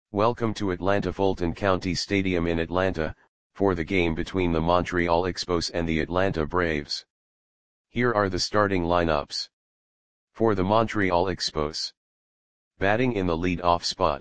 Welcome to Atlanta Fulton County Stadium in Atlanta, for the game between the Montreal Expos and the Atlanta Braves. Here are the starting lineups. For the Montreal Expos. Batting in the lead-off spot.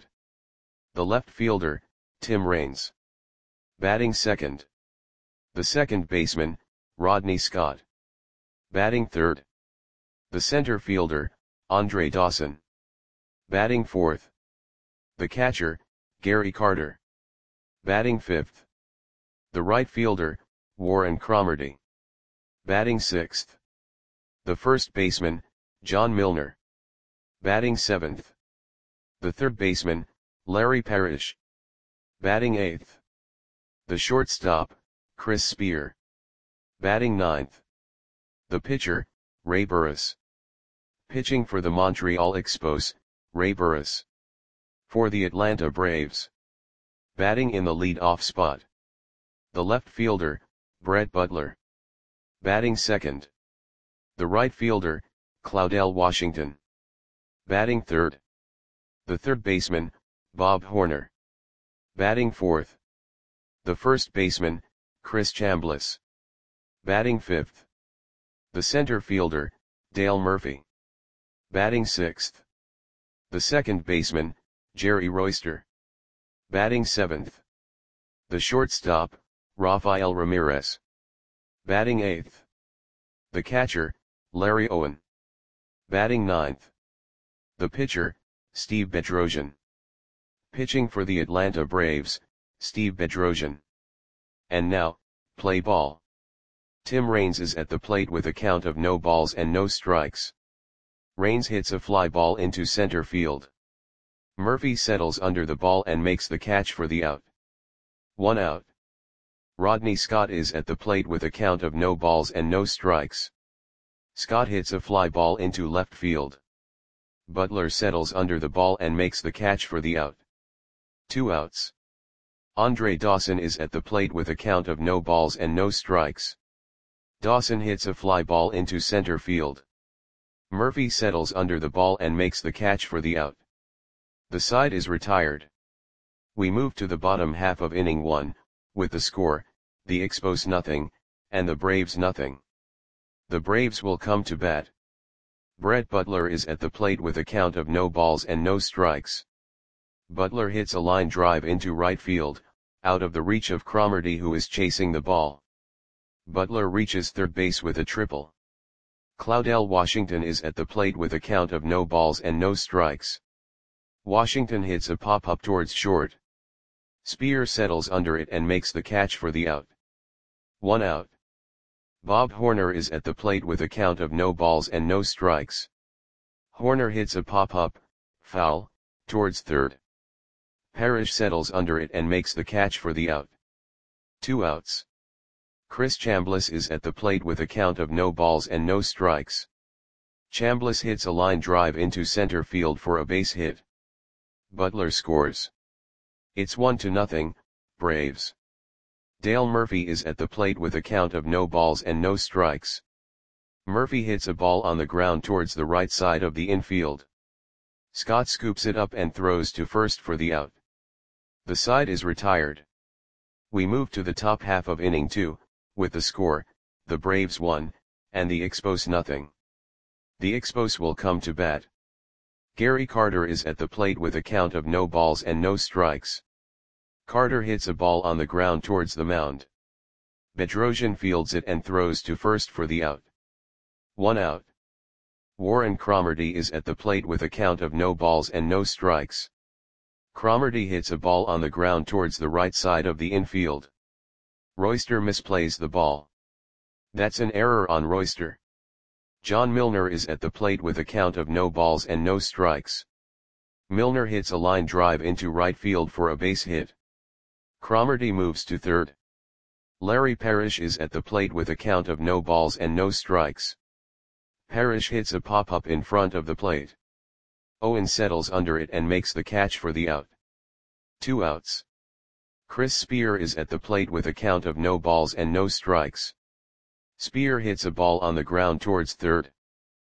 The left fielder, Tim Raines. Batting second. The second baseman, Rodney Scott. Batting third. The center fielder, Andre Dawson. Batting fourth. The catcher, Gary Carter. Batting fifth. The right fielder, Warren Cromartie. Batting sixth. The first baseman, John Milner. Batting seventh. The third baseman, Larry Parrish. Batting eighth. The shortstop, Chris Spear. Batting ninth. The pitcher, Ray Burris. Pitching for the Montreal Expos, Ray Burris. For the Atlanta Braves. Batting in the lead-off spot. The left fielder, Brett Butler. Batting second. The right fielder, Claudell Washington. Batting third. The third baseman, Bob Horner. Batting fourth. The first baseman, Chris Chambliss. Batting fifth. The center fielder, Dale Murphy. Batting sixth. The second baseman, Jerry Royster. Batting seventh. The shortstop, Rafael Ramirez. Batting eighth. The catcher, Larry Owen. Batting ninth. The pitcher, Steve Bedrosian. Pitching for the Atlanta Braves, Steve Bedrosian. And now, play ball. Tim Raines is at the plate with a count of no balls and no strikes. Raines hits a fly ball into center field. Murphy settles under the ball and makes the catch for the out. 1 out. Rodney Scott is at the plate with a count of no balls and no strikes. Scott hits a fly ball into left field. Butler settles under the ball and makes the catch for the out. 2 outs. Andre Dawson is at the plate with a count of no balls and no strikes. Dawson hits a fly ball into center field. Murphy settles under the ball and makes the catch for the out. The side is retired. We move to the bottom half of inning 1, with the score, the Expos nothing, and the Braves nothing. The Braves will come to bat. Brett Butler is at the plate with a count of no balls and no strikes. Butler hits a line drive into right field, out of the reach of Cromartie, who is chasing the ball. Butler reaches third base with a triple. Claudell Washington is at the plate with a count of no balls and no strikes. Washington hits a pop-up towards short. Spear settles under it and makes the catch for the out. 1 out. Bob Horner is at the plate with a count of no balls and no strikes. Horner hits a pop-up, foul, towards third. Parrish settles under it and makes the catch for the out. 2 outs. Chris Chambliss is at the plate with a count of no balls and no strikes. Chambliss hits a line drive into center field for a base hit. Butler scores. It's 1-0, Braves. Dale Murphy is at the plate with a count of no balls and no strikes. Murphy hits a ball on the ground towards the right side of the infield. Scott scoops it up and throws to first for the out. The side is retired. We move to the top half of inning 2, with the score, the Braves 1, and the Expos nothing. The Expos will come to bat. Gary Carter is at the plate with a count of no balls and no strikes. Carter hits a ball on the ground towards the mound. Bedrosian fields it and throws to first for the out. 1 out. Warren Cromartie is at the plate with a count of no balls and no strikes. Cromartie hits a ball on the ground towards the right side of the infield. Royster misplays the ball. That's an error on Royster. John Milner is at the plate with a count of no balls and no strikes. Milner hits a line drive into right field for a base hit. Cromartie moves to third. Larry Parrish is at the plate with a count of no balls and no strikes. Parrish hits a pop-up in front of the plate. Owen settles under it and makes the catch for the out. 2 outs. Chris Spear is at the plate with a count of no balls and no strikes. Spear hits a ball on the ground towards third.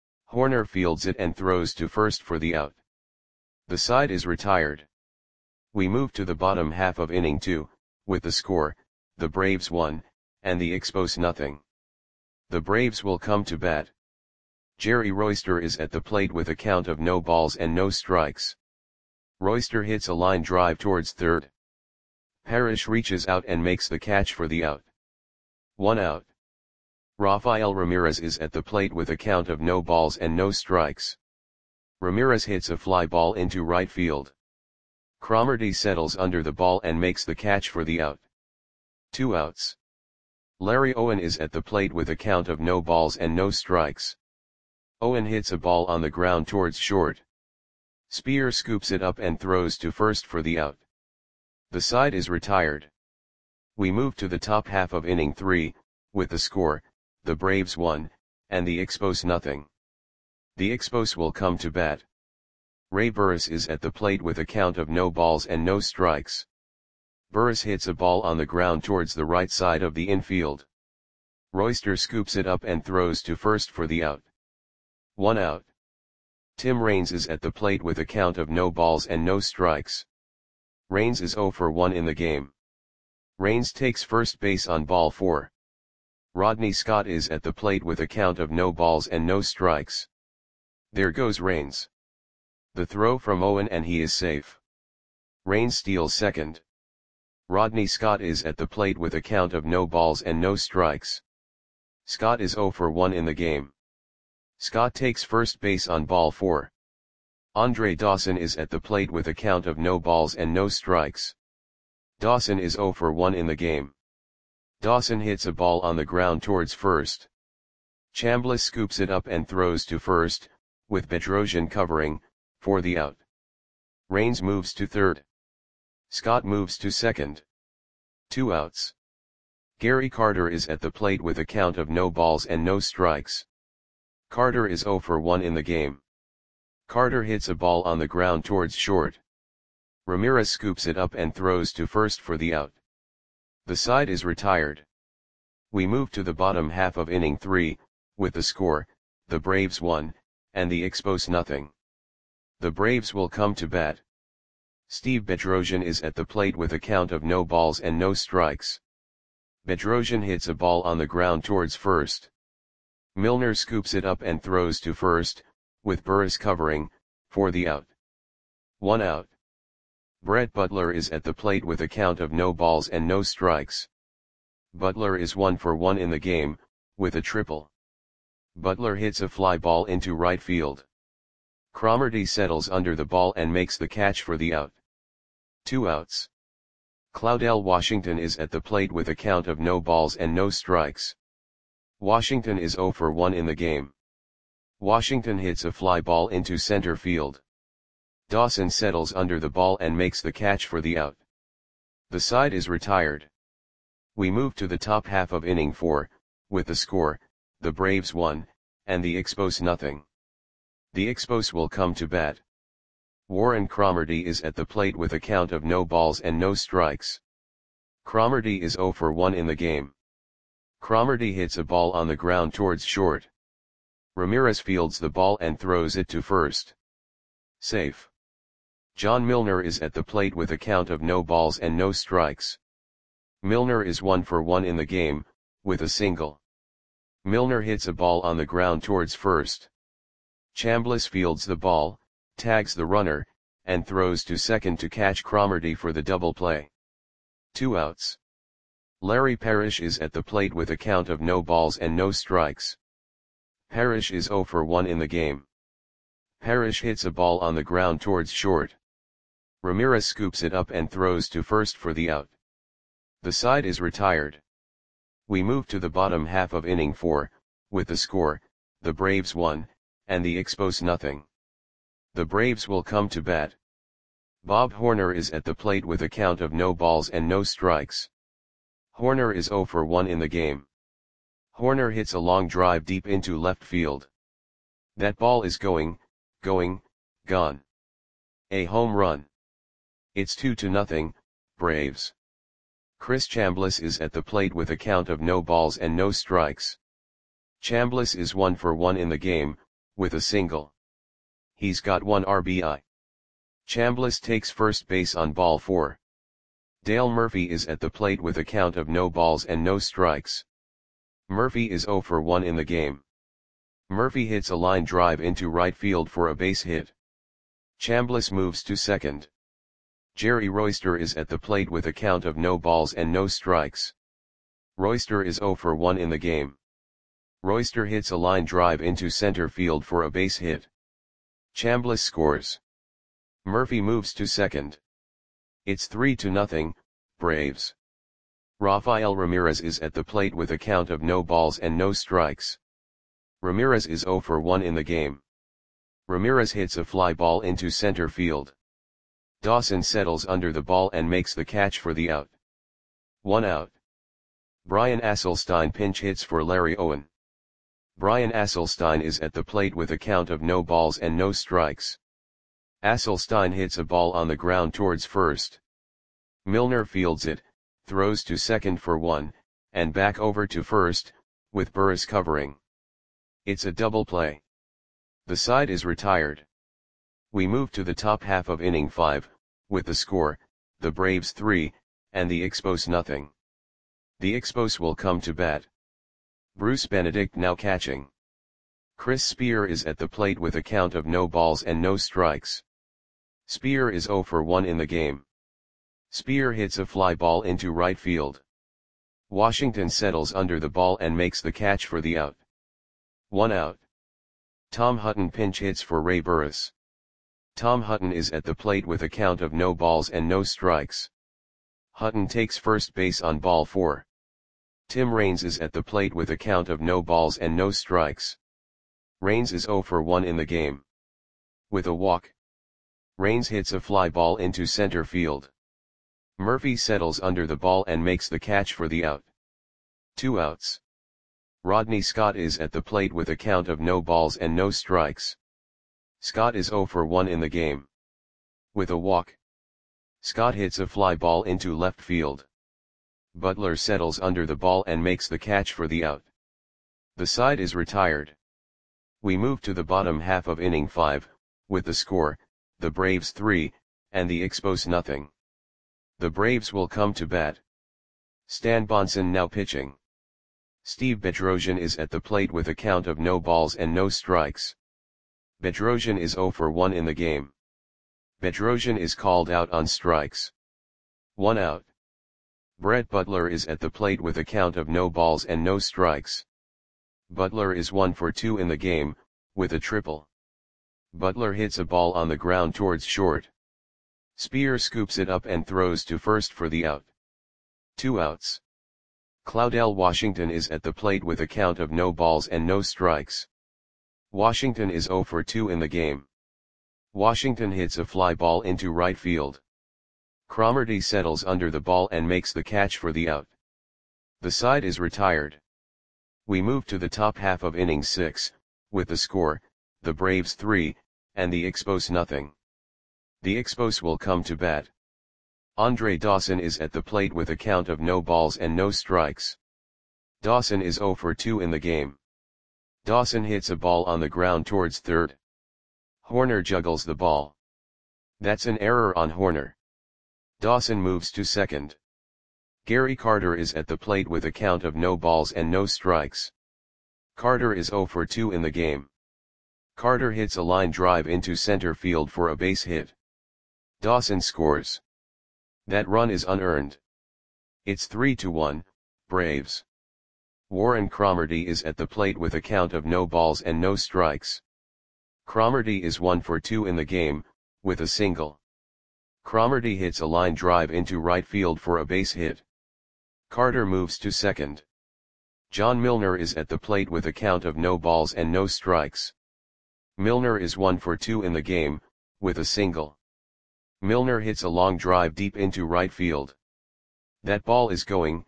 Horner fields it and throws to first for the out. The side is retired. We move to the bottom half of inning 2, with the score, the Braves 1, and the Expos nothing. The Braves will come to bat. Jerry Royster is at the plate with a count of no balls and no strikes. Royster hits a line drive towards third. Parrish reaches out and makes the catch for the out. 1 out. Rafael Ramirez is at the plate with a count of no balls and no strikes. Ramirez hits a fly ball into right field. Cromartie settles under the ball and makes the catch for the out. 2 outs. Larry Owen is at the plate with a count of no balls and no strikes. Owen hits a ball on the ground towards short. Spear scoops it up and throws to first for the out. The side is retired. We move to the top half of inning 3, with the score, the Braves 1, and the Expos nothing. The Expos will come to bat. Ray Burris is at the plate with a count of no balls and no strikes. Burris hits a ball on the ground towards the right side of the infield. Royster scoops it up and throws to first for the out. 1 out. Tim Raines is at the plate with a count of no balls and no strikes. Raines is 0 for 1 in the game. Raines takes first base on ball 4. Rodney Scott is at the plate with a count of no balls and no strikes. There goes Raines. The throw from Owen and he is safe. Raines steals second. Rodney Scott is at the plate with a count of no balls and no strikes. Scott is 0 for 1 in the game. Scott takes first base on ball 4. Andre Dawson is at the plate with a count of no balls and no strikes. Dawson is 0 for 1 in the game. Dawson hits a ball on the ground towards first. Chambliss scoops it up and throws to first, with Bedrosian covering, for the out. Raines moves to third. Scott moves to second. 2 outs. Gary Carter is at the plate with a count of no balls and no strikes. Carter is 0 for 1 in the game. Carter hits a ball on the ground towards short. Ramirez scoops it up and throws to first for the out. The side is retired. We move to the bottom half of inning 3, with the score, the Braves 1, and the Expos nothing. The Braves will come to bat. Steve Bedrosian is at the plate with a count of no balls and no strikes. Bedrosian hits a ball on the ground towards first. Milner scoops it up and throws to first, with Burris covering, for the out. 1 out. Brett Butler is at the plate with a count of no balls and no strikes. Butler is 1 for 1 in the game, with a triple. Butler hits a fly ball into right field. Cromartie settles under the ball and makes the catch for the out. 2 outs. Claudell Washington is at the plate with a count of no balls and no strikes. Washington is 0 for 1 in the game. Washington hits a fly ball into center field. Dawson settles under the ball and makes the catch for the out. The side is retired. We move to the top half of inning 4, with the score, the Braves 1, and the Expos nothing. The Expos will come to bat. Warren Cromartie is at the plate with a count of no balls and no strikes. Cromartie is 0 for 1 in the game. Cromartie hits a ball on the ground towards short. Ramirez fields the ball and throws it to first. Safe. John Milner is at the plate with a count of no balls and no strikes. Milner is 1 for 1 in the game, with a single. Milner hits a ball on the ground towards first. Chambliss fields the ball, tags the runner, and throws to second to catch Cromartie for the double play. 2 outs. Larry Parrish is at the plate with a count of no balls and no strikes. Parrish is 0 for 1 in the game. Parrish hits a ball on the ground towards short. Ramirez scoops it up and throws to first for the out. The side is retired. We move to the bottom half of inning 4, with the score, the Braves 1, and the Expos nothing. The Braves will come to bat. Bob Horner is at the plate with a count of no balls and no strikes. Horner is 0 for 1 in the game. Horner hits a long drive deep into left field. That ball is gone. A home run. It's 2-0, Braves. Chris Chambliss is at the plate with a count of no balls and no strikes. Chambliss is 1 for 1 in the game, with a single. He's got 1 RBI. Chambliss takes first base on ball 4. Dale Murphy is at the plate with a count of no balls and no strikes. Murphy is 0 for 1 in the game. Murphy hits a line drive into right field for a base hit. Chambliss moves to second. Jerry Royster is at the plate with a count of no balls and no strikes. Royster is 0 for 1 in the game. Royster hits a line drive into center field for a base hit. Chambliss scores. Murphy moves to second. It's 3-0, Braves. Rafael Ramirez is at the plate with a count of no balls and no strikes. Ramirez is 0 for 1 in the game. Ramirez hits a fly ball into center field. Dawson settles under the ball and makes the catch for the out. 1 out. Brian Asselstein pinch hits for Larry Owen. Brian Asselstein is at the plate with a count of no balls and no strikes. Asselstein hits a ball on the ground towards first. Milner fields it, throws to second for 1, and back over to first, with Burris covering. It's a double play. The side is retired. We move to the top half of inning 5, with the score, the Braves 3, and the Expos nothing. The Expos will come to bat. Bruce Benedict now catching. Chris Spear is at the plate with a count of no balls and no strikes. Spear is 0 for 1 in the game. Spear hits a fly ball into right field. Washington settles under the ball and makes the catch for the out. 1 out. Tom Hutton pinch hits for Ray Burris. Tom Hutton is at the plate with a count of no balls and no strikes. Hutton takes first base on ball 4. Tim Raines is at the plate with a count of no balls and no strikes. Raines is 0 for 1 in the game. With a walk, Raines hits a fly ball into center field. Murphy settles under the ball and makes the catch for the out. 2 outs. Rodney Scott is at the plate with a count of no balls and no strikes. Scott is 0 for 1 in the game. With a walk, Scott hits a fly ball into left field. Butler settles under the ball and makes the catch for the out. The side is retired. We move to the bottom half of inning 5, with the score, the Braves 3, and the Expos nothing. The Braves will come to bat. Stan Bonson now pitching. Steve Bedrosian is at the plate with a count of no balls and no strikes. Bedrosian is 0 for 1 in the game. Bedrosian is called out on strikes. 1 out. Brett Butler is at the plate with a count of no balls and no strikes. Butler is 1 for 2 in the game, with a triple. Butler hits a ball on the ground towards short. Spear scoops it up and throws to first for the out. 2 outs. Claudel Washington is at the plate with a count of no balls and no strikes. Washington is 0 for 2 in the game. Washington hits a fly ball into right field. Cromartie settles under the ball and makes the catch for the out. The side is retired. We move to the top half of inning 6, with the score, the Braves 3, and the Expos nothing. The Expos will come to bat. Andre Dawson is at the plate with a count of no balls and no strikes. Dawson is 0 for 2 in the game. Dawson hits a ball on the ground towards third. Horner juggles the ball. That's an error on Horner. Dawson moves to second. Gary Carter is at the plate with a count of no balls and no strikes. Carter is 0 for 2 in the game. Carter hits a line drive into center field for a base hit. Dawson scores. That run is unearned. It's 3-1, Braves. Warren Cromartie is at the plate with a count of no balls and no strikes. Cromartie is 1 for 2 in the game, with a single. Cromartie hits a line drive into right field for a base hit. Carter moves to second. John Milner is at the plate with a count of no balls and no strikes. Milner is 1 for 2 in the game, with a single. Milner hits a long drive deep into right field. That ball is gone.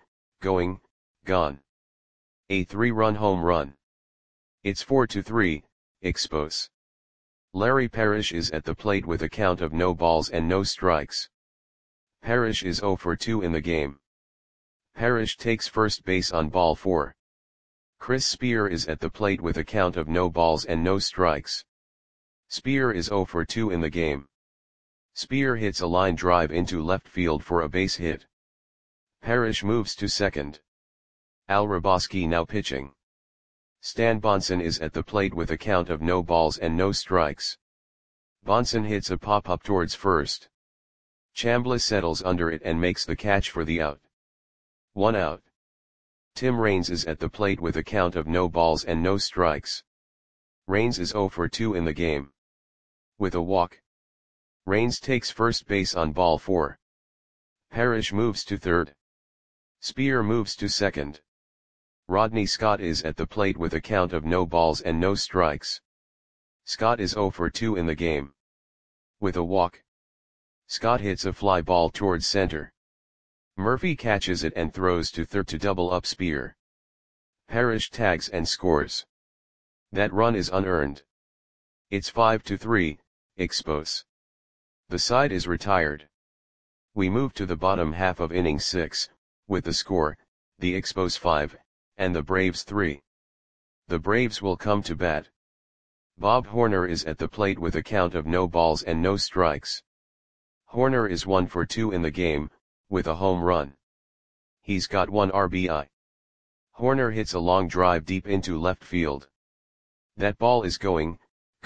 A 3-run home run. It's 4-3, Expos. Larry Parrish is at the plate with a count of no balls and no strikes. Parrish is 0 for 2 in the game. Parrish takes first base on ball 4. Chris Spear is at the plate with a count of no balls and no strikes. Spear is 0 for 2 in the game. Spear hits a line drive into left field for a base hit. Parrish moves to second. Al Raboski now pitching. Stan Bonson is at the plate with a count of no balls and no strikes. Bonson hits a pop-up towards first. Chambliss settles under it and makes the catch for the out. 1 out. Tim Raines is at the plate with a count of no balls and no strikes. Raines is 0 for 2 in the game. With a walk. Raines takes first base on ball 4. Parrish moves to third. Spear moves to second. Rodney Scott is at the plate with a count of no balls and no strikes. Scott is 0 for 2 in the game. With a walk. Scott hits a fly ball towards center. Murphy catches it and throws to third to double up Spear. Parrish tags and scores. That run is unearned. It's 5-3, Expos. The side is retired. We move to the bottom half of inning 6, with the score, the Expos 5, and the Braves 3. The Braves will come to bat. Bob Horner is at the plate with a count of no balls and no strikes. Horner is 1 for 2 in the game, with a home run. He's got 1 RBI. Horner hits a long drive deep into left field. That ball is gone.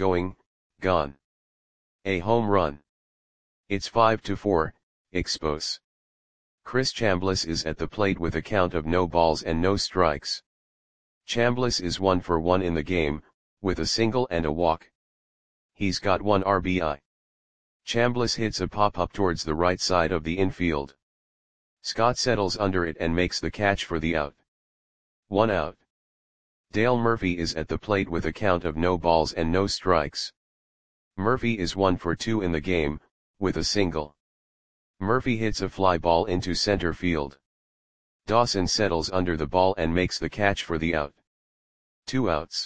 A home run. It's 5-4, Expos. Chris Chambliss is at the plate with a count of no balls and no strikes. Chambliss is 1 for 1 in the game, with a single and a walk. He's got 1 RBI. Chambliss hits a pop-up towards the right side of the infield. Scott settles under it and makes the catch for the out. 1 out. Dale Murphy is at the plate with a count of no balls and no strikes. Murphy is 1 for 2 in the game, with a single. Murphy hits a fly ball into center field. Dawson settles under the ball and makes the catch for the out. 2 outs.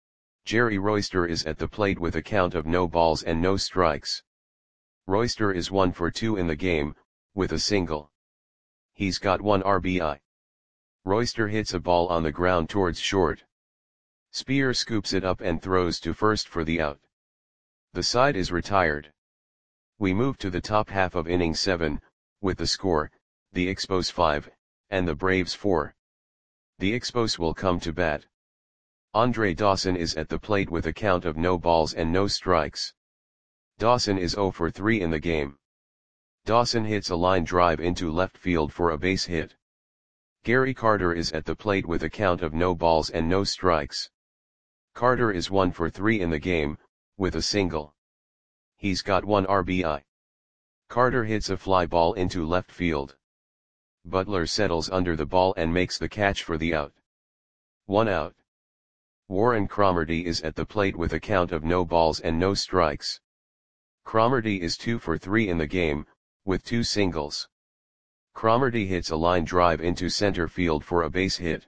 Jerry Royster is at the plate with a count of no balls and no strikes. Royster is 1 for 2 in the game, with a single. He's got 1 RBI. Royster hits a ball on the ground towards short. Spear scoops it up and throws to first for the out. The side is retired. We move to the top half of inning 7, with the score, the Expos 5, and the Braves 4. The Expos will come to bat. Andre Dawson is at the plate with a count of no balls and no strikes. Dawson is 0 for 3 in the game. Dawson hits a line drive into left field for a base hit. Gary Carter is at the plate with a count of no balls and no strikes. Carter is 1 for 3 in the game, with a single. He's got 1 RBI. Carter hits a fly ball into left field. Butler settles under the ball and makes the catch for the out. 1 out. Warren Cromartie is at the plate with a count of no balls and no strikes. Cromartie is 2 for 3 in the game, with 2 singles. Cromartie hits a line drive into center field for a base hit.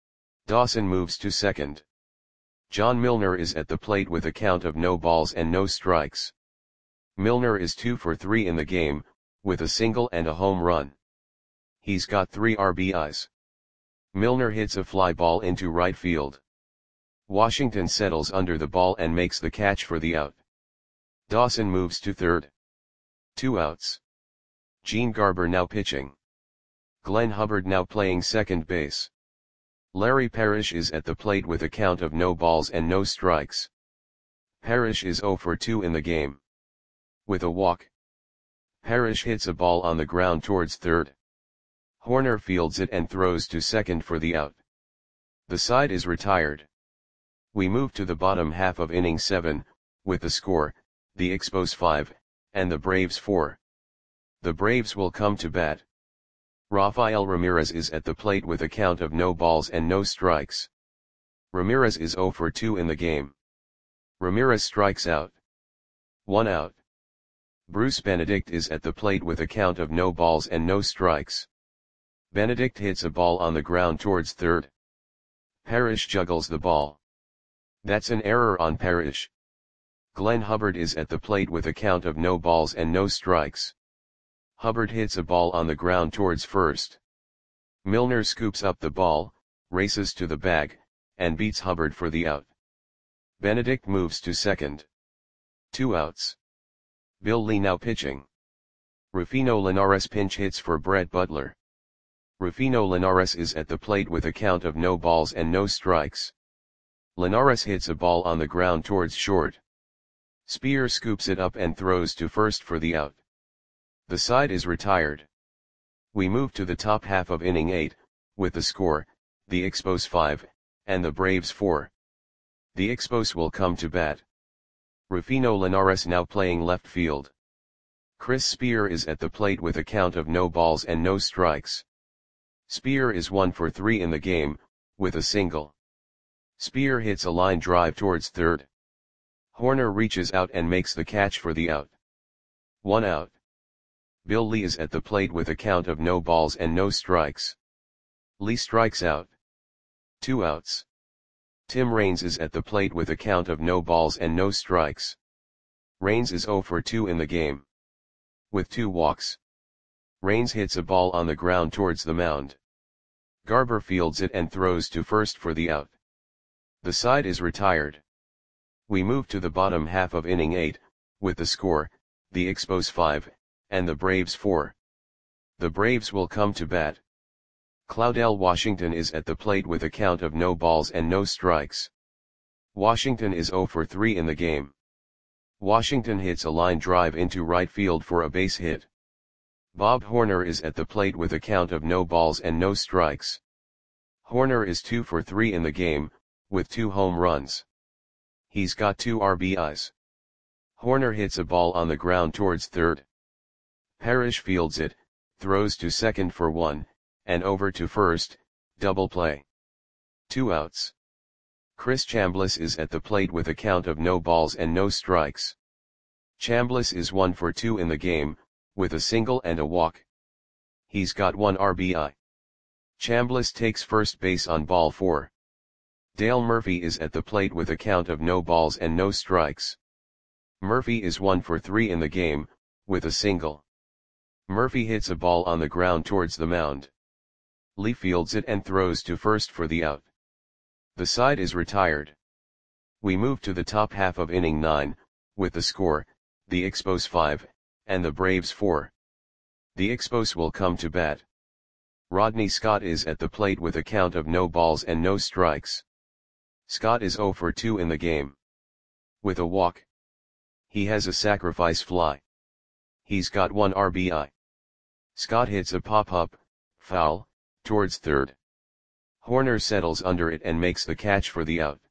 Dawson moves to second. John Milner is at the plate with a count of no balls and no strikes. Milner is 2 for 3 in the game, with a single and a home run. He's got 3 RBIs. Milner hits a fly ball into right field. Washington settles under the ball and makes the catch for the out. Dawson moves to third. 2 outs. Gene Garber now pitching. Glenn Hubbard now playing second base. Larry Parrish is at the plate with a count of no balls and no strikes. Parrish is 0 for 2 in the game. With a walk. Parrish hits a ball on the ground towards third. Horner fields it and throws to second for the out. The side is retired. We move to the bottom half of inning 7, with the score, the Expos 5, and the Braves 4. The Braves will come to bat. Rafael Ramirez is at the plate with a count of no balls and no strikes. Ramirez is 0 for 2 in the game. Ramirez strikes out. 1 out. Bruce Benedict is at the plate with a count of no balls and no strikes. Benedict hits a ball on the ground towards third. Parrish juggles the ball. That's an error on Parrish. Glenn Hubbard is at the plate with a count of no balls and no strikes. Hubbard hits a ball on the ground towards first. Milner scoops up the ball, races to the bag, and beats Hubbard for the out. Benedict moves to second. 2 outs. Bill Lee now pitching. Rufino Linares pinch hits for Brett Butler. Rufino Linares is at the plate with a count of no balls and no strikes. Linares hits a ball on the ground towards short. Spear scoops it up and throws to first for the out. The side is retired. We move to the top half of inning 8, with the score, the Expos 5, and the Braves 4. The Expos will come to bat. Rufino Linares now playing left field. Chris Spear is at the plate with a count of no balls and no strikes. Spear is 1 for 3 in the game, with a single. Spear hits a line drive towards third. Horner reaches out and makes the catch for the out. 1 out. Bill Lee is at the plate with a count of no balls and no strikes. Lee strikes out. 2 outs. Tim Raines is at the plate with a count of no balls and no strikes. Raines is 0 for 2 in the game. With 2 walks. Raines hits a ball on the ground towards the mound. Garber fields it and throws to first for the out. The side is retired. We move to the bottom half of inning 8, with the score, the Expos 5, and the Braves 4. The Braves will come to bat. Claudel Washington is at the plate with a count of no balls and no strikes. Washington is 0 for 3 in the game. Washington hits a line drive into right field for a base hit. Bob Horner is at the plate with a count of no balls and no strikes. Horner is 2 for 3 in the game, with 2 home runs. He's got 2 RBIs. Horner hits a ball on the ground towards third. Parrish fields it, throws to second for 1, and over to first, double play. 2 outs. Chris Chambliss is at the plate with a count of no balls and no strikes. Chambliss is 1 for 2 in the game, with a single and a walk. He's got 1 RBI. Chambliss takes first base on ball 4. Dale Murphy is at the plate with a count of no balls and no strikes. Murphy is 1 for 3 in the game, with a single. Murphy hits a ball on the ground towards the mound. Lee fields it and throws to first for the out. The side is retired. We move to the top half of inning 9, with the score, the Expos 5, and the Braves 4. The Expos will come to bat. Rodney Scott is at the plate with a count of no balls and no strikes. Scott is 0 for 2 in the game. With a walk. He has a sacrifice fly. He's got 1 RBI. Scott hits a pop-up, foul, towards third. Horner settles under it and makes the catch for the out.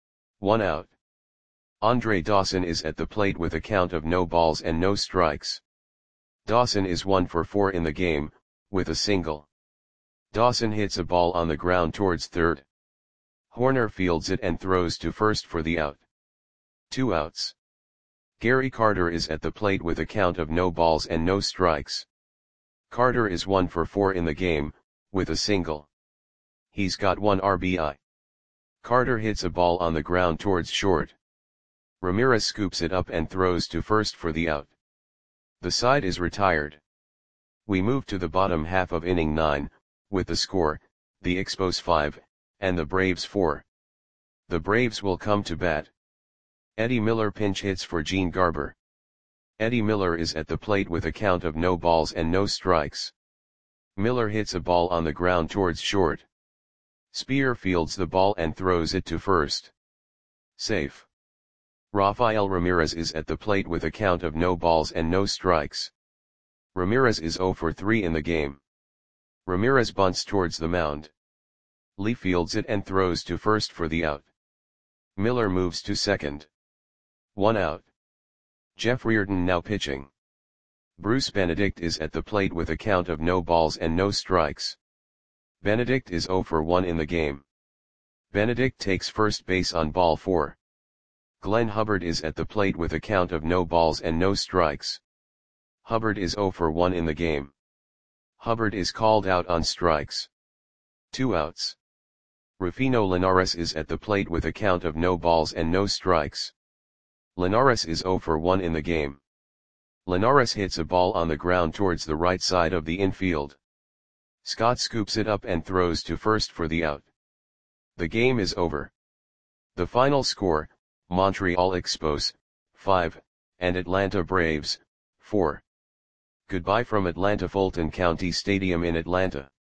1 out. Andre Dawson is at the plate with a count of no balls and no strikes. Dawson is 1 for 4 in the game, with a single. Dawson hits a ball on the ground towards third. Horner fields it and throws to first for the out. 2 outs. Gary Carter is at the plate with a count of no balls and no strikes. Carter is 1 for 4 in the game, with a single. He's got 1 RBI. Carter hits a ball on the ground towards short. Ramirez scoops it up and throws to first for the out. The side is retired. We move to the bottom half of inning 9, with the score, the Expos 5, and the Braves 4. The Braves will come to bat. Eddie Miller pinch hits for Gene Garber. Eddie Miller is at the plate with a count of no balls and no strikes. Miller hits a ball on the ground towards short. Spear fields the ball and throws it to first. Safe. Rafael Ramirez is at the plate with a count of no balls and no strikes. Ramirez is 0 for 3 in the game. Ramirez bunts towards the mound. Lee fields it and throws to first for the out. Miller moves to second. 1 out. Jeff Reardon now pitching. Bruce Benedict is at the plate with a count of no balls and no strikes. Benedict is 0 for 1 in the game. Benedict takes first base on ball 4. Glenn Hubbard is at the plate with a count of no balls and no strikes. Hubbard is 0 for 1 in the game. Hubbard is called out on strikes. 2 outs. Rufino Linares is at the plate with a count of no balls and no strikes. Linares is 0 for 1 in the game. Linares hits a ball on the ground towards the right side of the infield. Scott scoops it up and throws to first for the out. The game is over. The final score, Montreal Expos, 5, and Atlanta Braves, 4. Goodbye from Atlanta Fulton County Stadium in Atlanta.